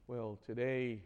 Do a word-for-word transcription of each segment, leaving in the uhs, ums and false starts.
Well, today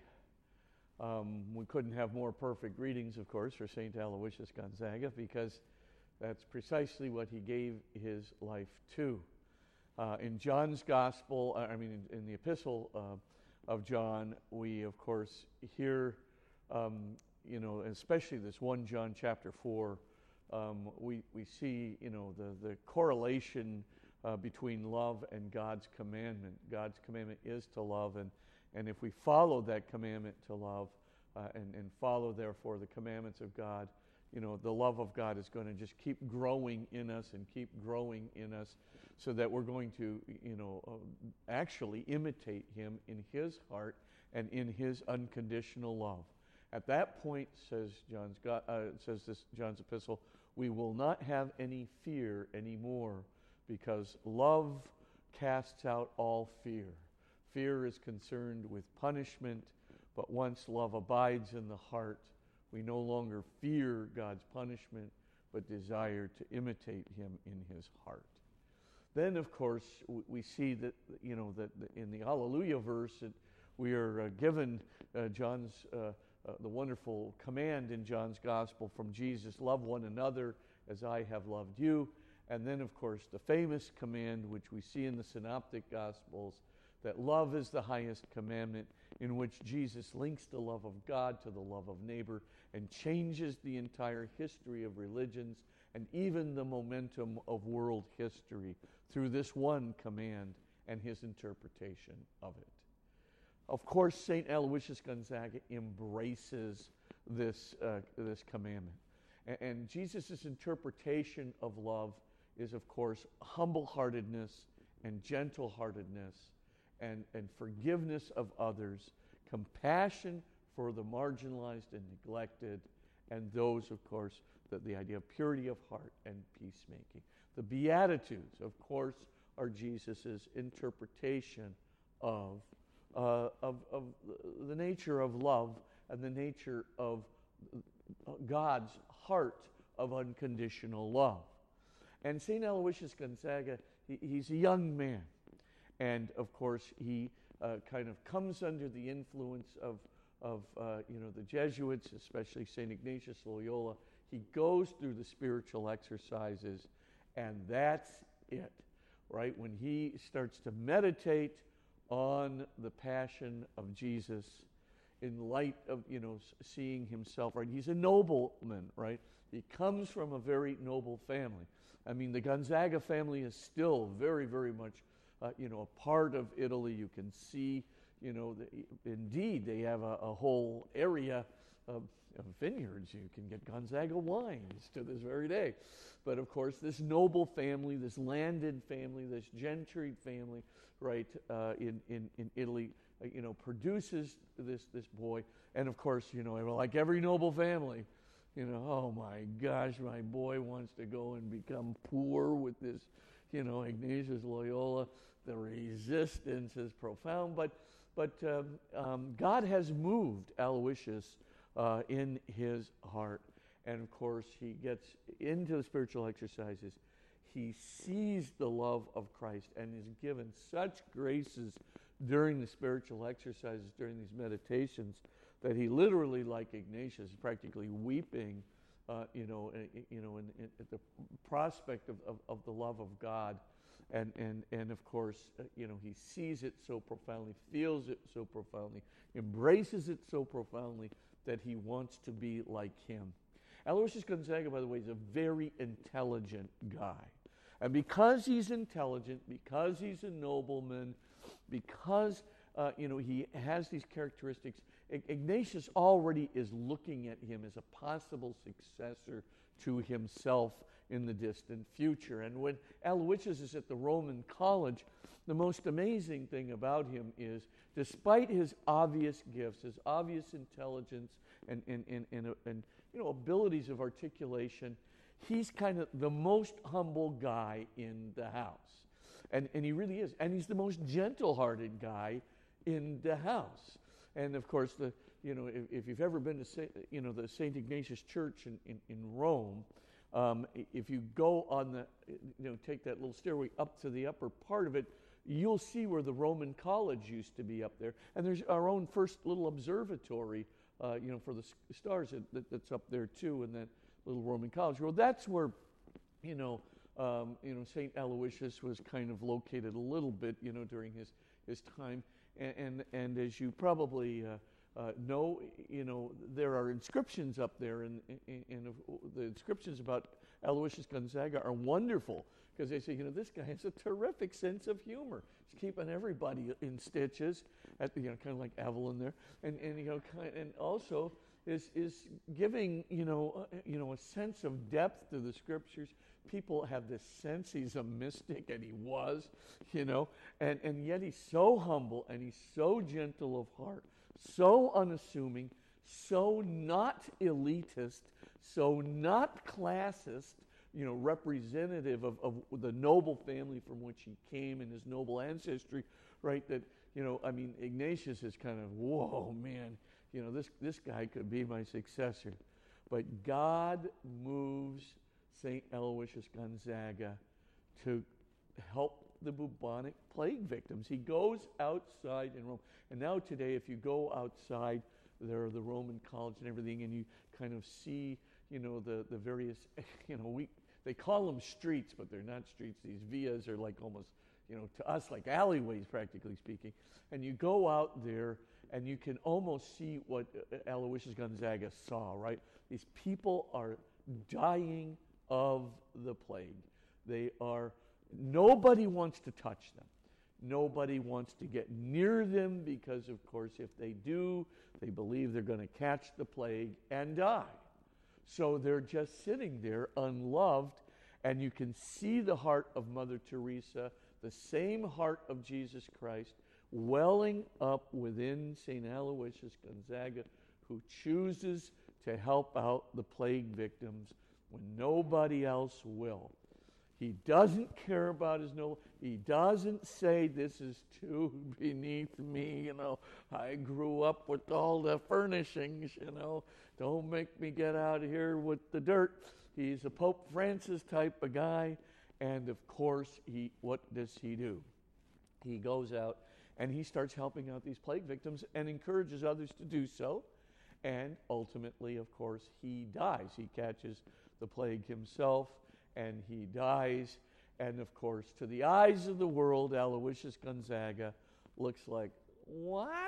um, we couldn't have more perfect greetings, of course, for Saint Aloysius Gonzaga, because that's precisely what he gave his life to. Uh, in John's Gospel, uh, I mean, in, in the Epistle uh, of John, we, of course, hear, um, you know, especially this First John chapter four, um, we, we see, you know, the, the correlation uh, between love and God's commandment. God's commandment is to love, and And if we follow that commandment to love uh, and, and follow, therefore, the commandments of God, you know, the love of God is going to just keep growing in us and keep growing in us so that we're going to, you know, uh, actually imitate him in his heart and in his unconditional love. At that point, says John's God, uh, says this John's epistle, we will not have any fear anymore because love casts out all fear. Fear is concerned with punishment, but once love abides in the heart, we no longer fear God's punishment, but desire to imitate him in his heart. Then, of course, we see that, you know, that in the Hallelujah verse, that we are uh, given uh, John's, uh, uh, the wonderful command in John's Gospel from Jesus, love one another as I have loved you. And then, of course, the famous command, which we see in the Synoptic Gospels, that love is the highest commandment, in which Jesus links the love of God to the love of neighbor and changes the entire history of religions and even the momentum of world history through this one command and his interpretation of it. Of course, Saint Aloysius Gonzaga embraces this, uh, this commandment. And, and Jesus' interpretation of love is, of course, humble-heartedness and gentle-heartedness, And, and forgiveness of others, compassion for the marginalized and neglected, and those, of course, that the idea of purity of heart and peacemaking. The Beatitudes, of course, are Jesus' interpretation of, uh, of, of the nature of love and the nature of God's heart of unconditional love. And Saint Aloysius Gonzaga, he, he's a young man. And, of course, he uh, kind of comes under the influence of, of uh, you know, the Jesuits, especially Saint Ignatius Loyola. He goes through the spiritual exercises, and that's it, right? When he starts to meditate on the passion of Jesus in light of, you know, seeing himself, right? He's a nobleman, right? He comes from a very noble family. I mean, the Gonzaga family is still very, very much Uh, you know, a part of Italy. You can see, you know, the, indeed they have a, a whole area of, of vineyards. You can get Gonzaga wines to this very day. But of course, this noble family, this landed family, this gentry family, right, uh, in, in, in Italy, uh, you know, produces this, this boy. And of course, you know, like every noble family, you know, oh my gosh, my boy wants to go and become poor with this, you know, Ignatius Loyola. The resistance is profound, but but um, um, God has moved Aloysius uh, in his heart, and of course he gets into the spiritual exercises. He sees the love of Christ and is given such graces during the spiritual exercises, during these meditations, that he literally, like Ignatius, is practically weeping, uh, you know, uh, you know, in, in, at the prospect of, of, of the love of God. And, and, and of course, uh, you know, he sees it so profoundly, feels it so profoundly, embraces it so profoundly that he wants to be like him. Aloysius Gonzaga, by the way, is a very intelligent guy. And because he's intelligent, because he's a nobleman, because, uh, you know, he has these characteristics, Ignatius already is looking at him as a possible successor to himself in the distant future. And when Aloysius is at the Roman college, the most amazing thing about him is, despite his obvious gifts, his obvious intelligence and, and, and, and, and you know, abilities of articulation, he's kind of the most humble guy in the house. And, and he really is. And he's the most gentle-hearted guy in the house. And of course, the you know, if, if you've ever been to Saint, you know, the Saint Ignatius Church in, in, in Rome, um, if you go on the, you know, take that little stairway up to the upper part of it, you'll see where the Roman College used to be up there. And there's our own first little observatory, uh, you know, for the s- stars that, that, that's up there too, in that little Roman College. Well, that's where, you know, um, you know, Saint Aloysius was kind of located a little bit, you know, during his, his time. And, and, and as you probably uh, uh, know, you know, there are inscriptions up there, and, and, and the inscriptions about Aloysius Gonzaga are wonderful, because they say, you know, this guy has a terrific sense of humor. He's keeping everybody in stitches, at the, you know, kind of like Evelyn there, and and you know, kind, and also is is giving, you know, uh, you know, a sense of depth to the scriptures. People have this sense he's a mystic, and he was, you know, and and yet he's so humble, and he's so gentle of heart, so unassuming, so not elitist, so not classist, you know, representative of, of the noble family from which he came and his noble ancestry, right? That, you know, I mean, Ignatius is kind of, whoa, man, you know, this, this guy could be my successor. But God moves Saint Aloysius Gonzaga to help the bubonic plague victims. He goes outside in Rome. And now today, if you go outside, there are the Roman College and everything, and you kind of see, you know, the, the various, you know, we they call them streets, but they're not streets. These vias are like almost, you know, to us like alleyways, practically speaking. And you go out there, and you can almost see what Aloysius Gonzaga saw, right? These people are dying of the plague. They are, nobody wants to touch them. Nobody wants to get near them because, of course, if they do, they believe they're going to catch the plague and die. So they're just sitting there unloved, and you can see the heart of Mother Teresa, the same heart of Jesus Christ, welling up within Saint Aloysius Gonzaga, who chooses to help out the plague victims when nobody else will. He doesn't care about his noble. He doesn't say, this is too beneath me, you know. I grew up with all the furnishings, you know. Don't make me get out of here with the dirt. He's a Pope Francis type of guy. And of course, he what does he do? He goes out and he starts helping out these plague victims and encourages others to do so. And ultimately, of course, he dies. He catches the plague himself, and he dies. And of course, to the eyes of the world, Aloysius Gonzaga looks like, what?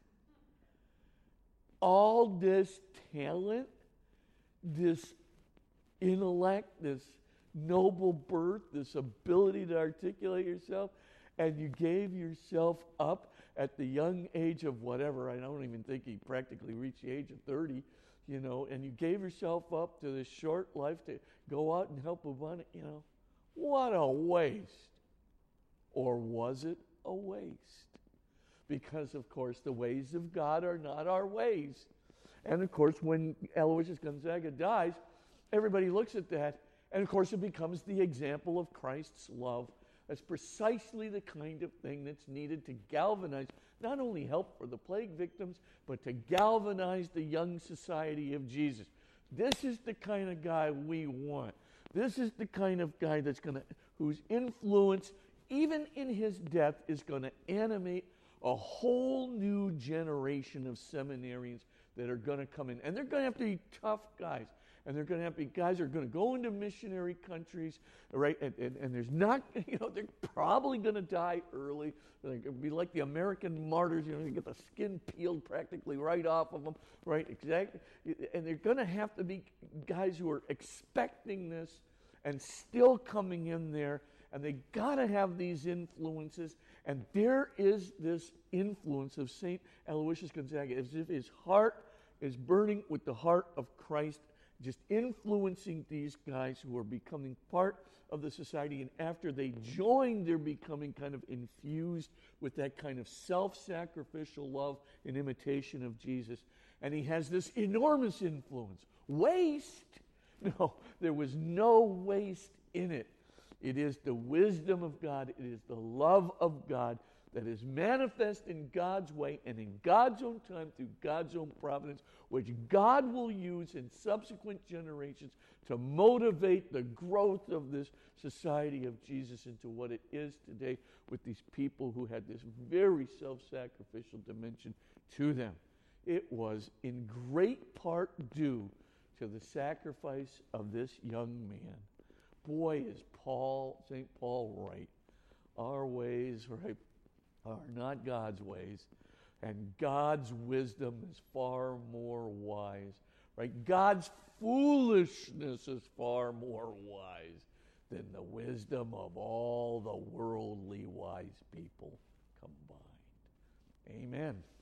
All this talent, this intellect, this noble birth, this ability to articulate yourself, and you gave yourself up at the young age of whatever. I don't even think he practically reached the age of thirty, you know, and you gave yourself up to this short life to go out and help bubonic, you know. What a waste. Or was it a waste? Because, of course, the ways of God are not our ways. And, of course, when Aloysius Gonzaga dies, everybody looks at that, and, of course, it becomes the example of Christ's love. That's precisely the kind of thing that's needed to galvanize, not only help for the plague victims, but to galvanize the young society of Jesus. This is the kind of guy we want. This is the kind of guy that's going to, whose influence, even in his death, is going to animate a whole new generation of seminarians that are going to come in. And they're going to have to be tough guys. And they're going to have to be guys that are going to go into missionary countries, right? And, and, and there's not, you know, they're probably going to die early. They're going to be like the American martyrs, you know, you get the skin peeled practically right off of them, right? Exactly. And they're going to have to be guys who are expecting this and still coming in there. And they got to have these influences. And there is this influence of Saint Aloysius Gonzaga, as if his heart is burning with the heart of Christ, just influencing these guys who are becoming part of the society. And after they join, they're becoming kind of infused with that kind of self-sacrificial love and imitation of Jesus. And he has this enormous influence. Waste? No, there was no waste in it. It is the wisdom of God. It is the love of God that is manifest in God's way and in God's own time through God's own providence, which God will use in subsequent generations to motivate the growth of this society of Jesus into what it is today with these people who had this very self-sacrificial dimension to them. It was in great part due to the sacrifice of this young man. Boy, is Paul, Saint Paul right. Our ways, right, are not God's ways, and God's wisdom is far more wise, right? God's foolishness is far more wise than the wisdom of all the worldly wise people combined. Amen.